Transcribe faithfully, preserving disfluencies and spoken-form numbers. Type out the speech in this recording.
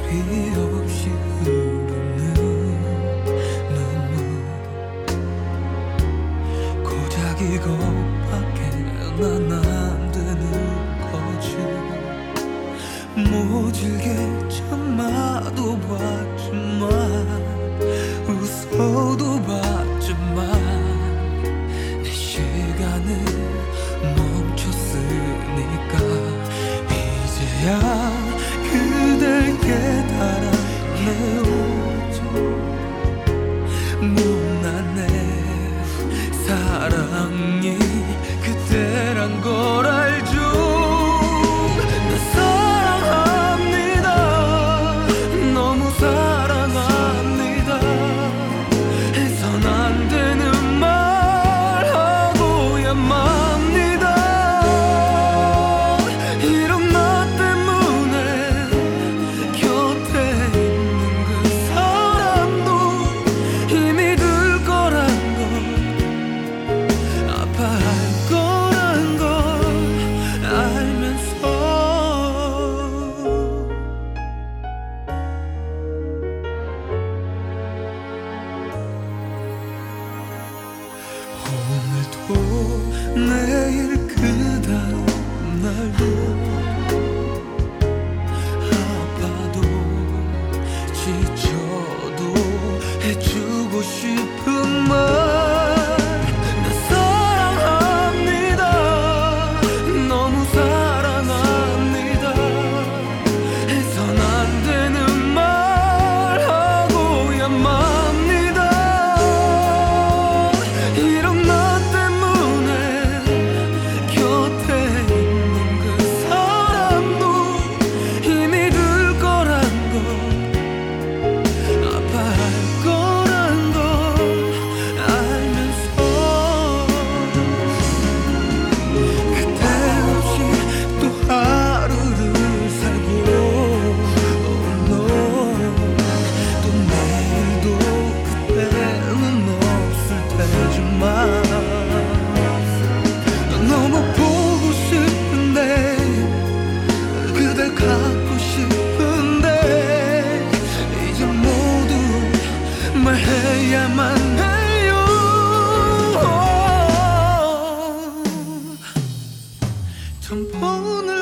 없이 흐르는 눈물 고작 이것밖에 난 안 되는 거지. 모질게 참아도 봤지만 웃어도 봤지만 내 시간은 멈췄으니까 이제야 그댈 깨달았네요. 못난 내 사랑이 그때란 걸 알죠. 나 사랑합니다. 너무 사랑합니다. 해선 안 되는 말 하고야 맙니다. 이런 나 때문에 곁에 있는 그 사람도 힘이 들 거란 걸 아파할 거란 걸 알면서 오늘도 내일 그 다음 날도 아파도 지쳐도 해주고 싶은 말. 나 사랑합니다. 너무 사랑합니다. 해선 안 되는 말 하고야 맙니다. 이런 나 때문에 곁에 있는 그 사람도 힘이 들 거란 걸 아파할 거란 걸 알면서 그때 없이 또 하루를 살고 oh no. 또 내일도 그때는 없을 테지만 너무 보고 싶은데 그댈 갖고 싶은데 이제 모두 말해야만 해요. 전 폰을